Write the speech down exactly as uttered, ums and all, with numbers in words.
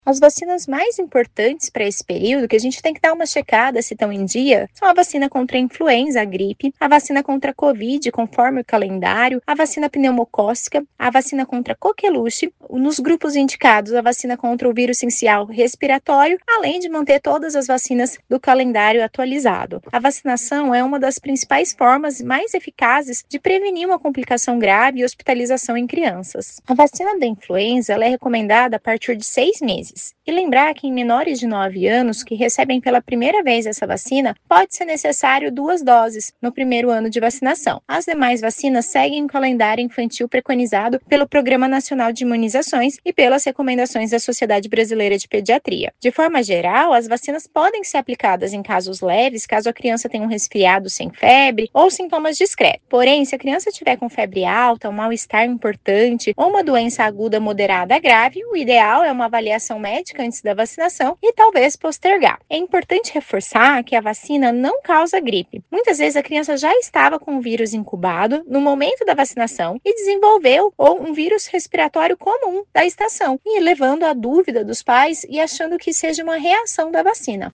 As vacinas mais importantes para esse período, que a gente tem que dar uma checada se estão em dia, são a vacina contra a influenza, a gripe, a vacina contra a Covid, conforme o calendário, a vacina pneumocócica, a vacina contra a coqueluche, nos grupos indicados a vacina contra o vírus sincial respiratório, além de manter todas as vacinas do calendário atualizado. A vacinação é uma das principais formas mais eficazes de prevenir uma complicação grave e hospitalização em crianças. A vacina da influenza ela é recomendada a partir de seis meses. E lembrar que em menores de nove anos que recebem pela primeira vez essa vacina, pode ser necessário duas doses no primeiro ano de vacinação. As demais vacinas seguem o calendário infantil preconizado pelo Programa Nacional de Imunizações e pelas recomendações da Sociedade Brasileira de Pediatria. De forma geral, as vacinas podem ser aplicadas em casos leves, caso a criança tenha um resfriado sem febre ou sintomas discretos. Porém, se a criança tiver com febre alta, um mal-estar importante ou uma doença aguda moderada grave, o ideal é uma avaliação médica antes da vacinação e talvez postergar. É importante reforçar que a vacina não causa gripe. Muitas vezes a criança já estava com o vírus incubado no momento da vacinação e desenvolveu ou um vírus respiratório comum da estação, e levando à dúvida dos pais e achando que seja uma reação da vacina.